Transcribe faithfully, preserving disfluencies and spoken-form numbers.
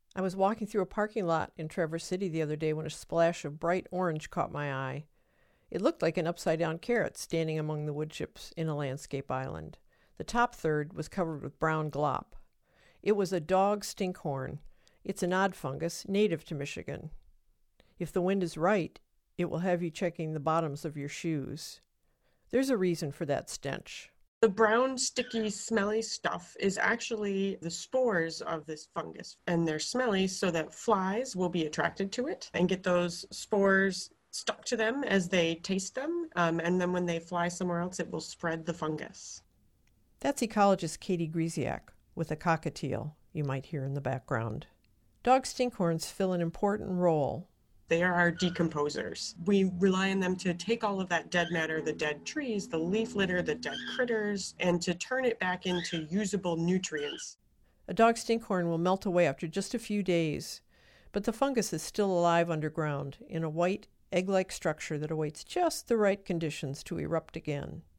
I was walking through a parking lot in Traverse City the other day when a splash of bright orange caught my eye. It looked like an upside-down carrot standing among the wood chips in a landscape island. The top third was covered with brown glop. It was a dog stinkhorn. It's an odd fungus native to Michigan. If the wind is right, it will have you checking the bottoms of your shoes. There's a reason for that stench. The brown, sticky, smelly stuff is actually the spores of this fungus, and they're smelly so that flies will be attracted to it and get those spores stuck to them as they taste them, um, and then when they fly somewhere else, it will spread the fungus. That's ecologist Katie Grisiak with a cockatiel you might hear in the background. Dog stinkhorns fill an important role. They are our decomposers. We rely on them to take all of that dead matter, the dead trees, the leaf litter, the dead critters, and to turn it back into usable nutrients. A dog stinkhorn will melt away after just a few days, but the fungus is still alive underground in a white, egg-like structure that awaits just the right conditions to erupt again.